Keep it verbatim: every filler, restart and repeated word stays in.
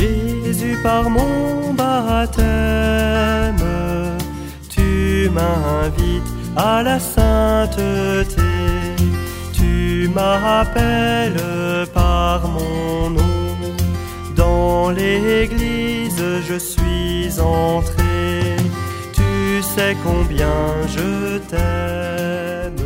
Jésus, par mon baptême, tu m'invites à la sainteté. Tu m'appelles par mon nom. Dans l'église je suis entré. Tu sais combien je t'aime.